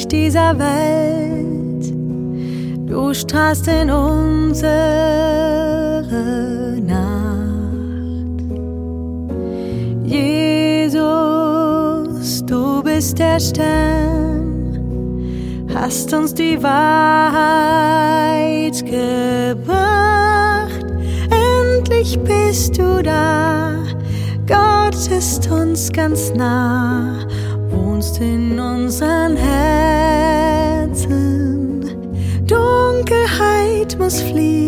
Licht dieser Welt. Du strahlst in unsere Nacht. Jesus, du bist der Stern, hast uns die Wahrheit gebracht. Endlich bist du da, Gott ist uns ganz nah, wohnst in unseren Herzen. Dunkelheit muss fliehen.